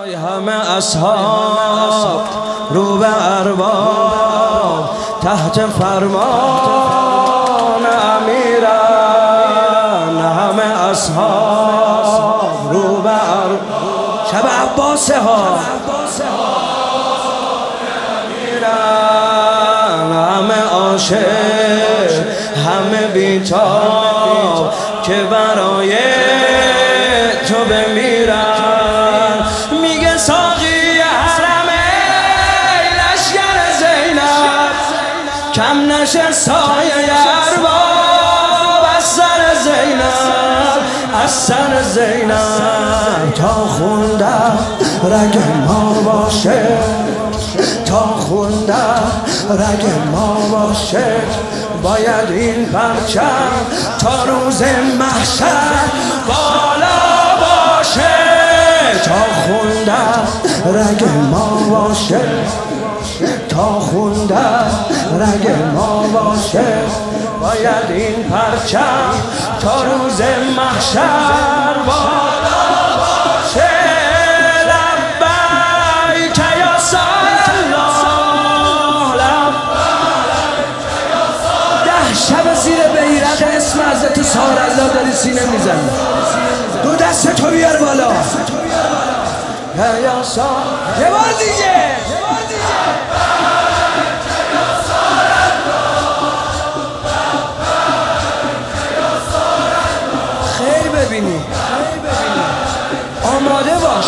همه اصحاب رو به ارباب تحت فرمان امیرن. همه اصحاب رو به ارباب شب عباسه ها امیرن. همه عاشق همه بیتاب که برای تو بمیرن. میگه ساقی حرمه لشگر زینب کم نشه سایه ارباب از سر زینب، از سر زینب. تا خوندم رگ ما باشه، تا خوندم رگ ما باشه، باید این پرچم تا روز محشر بالا باشه. تا خوندم رگ ما باشه، تا خوندم رگ ما باشه، باید این پرچم تا روز محشر بالا باشه. لبیک یا سال الله، ده شب زیر بیرق اسم حضرت سارالله داری سینه میزنی. دو دست تو بیار بالا یا سال. یه بار دیگه خیر ببینی، آماده باش.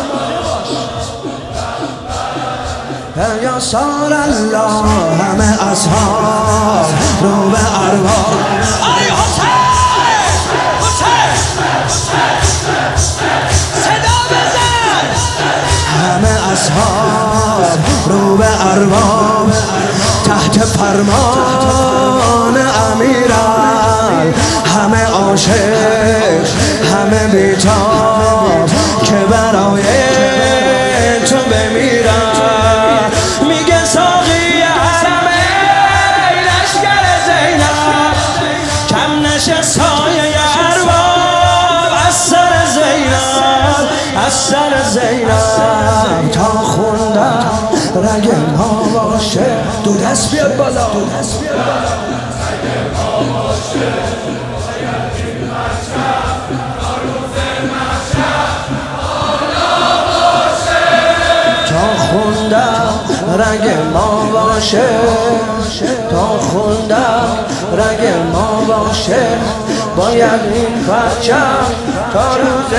یا سال الله همه اصحاب رو به ارباب. آی حسین، حسین صدا بزن. همه اصحاب رو به ارباب تحت فرمان امیرن. همه عاشق همه بیتاب که برای تو بمیرن. میگه ساقی حرمه لشگر زینب کم نشه سایه ارباب از سر زینب، از سر زینب. تا خوندم رگ ما باشه، دو دست بیاد بالا، دو دست بیاد بالا. تا خوندم رگ ما باشه، تا خوندم رگ ما باشه، باید این پرچم تا روز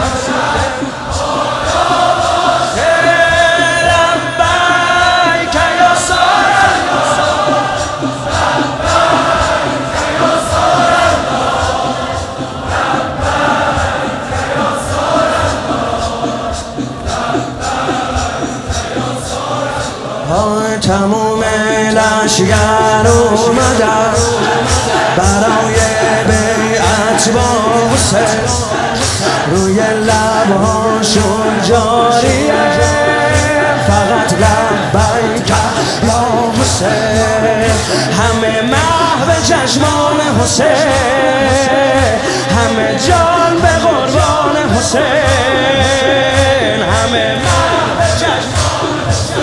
تموم لشگر اومدن برای بیعت با حسین. روی لباشون جاریه فقط لبیک یا حسین. همه محو چشمان حسین، همه جان به قربان حسین. همه محو چشمان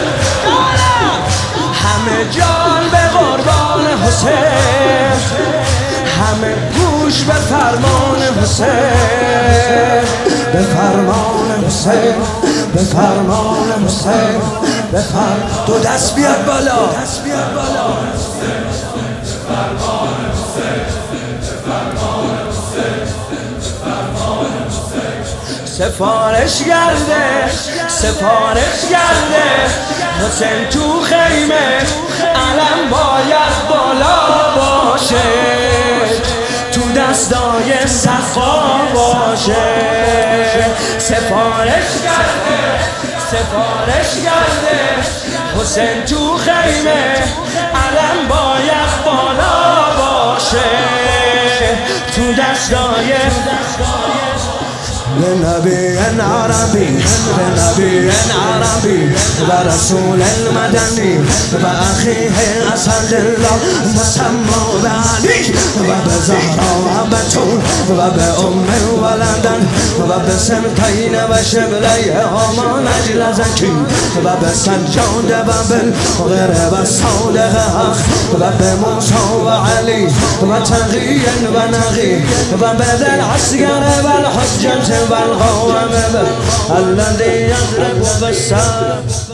همه جان به قربان حسین، همه گوش به فرمان حسین، به فرمان حسین، به فرمان حسین، به فرمان. دو دست بیاد بالا، دست بیاد بالا. سفارش گرده، سفارش گرده حسین تو خیمه، علم باید بالا باشه، تو دستای صفا باشه. سفارش گرده، سفارش گرده حسین تو خیمه، علم باید بالا باشه، تو دستای به نبی عربی، به نبی عربی، ورسول المدني وأخيه أسد الله مسمى بعلي وبزهراء وبتول وبأم ولدن وبسمتين وشبليهما نجل زكي وبسجاد بابل وغير الصادق أخ وبموسى وعلي وتغيا ونغي وبذا العسكر والحجة والغوامة الذي يضرب بالسام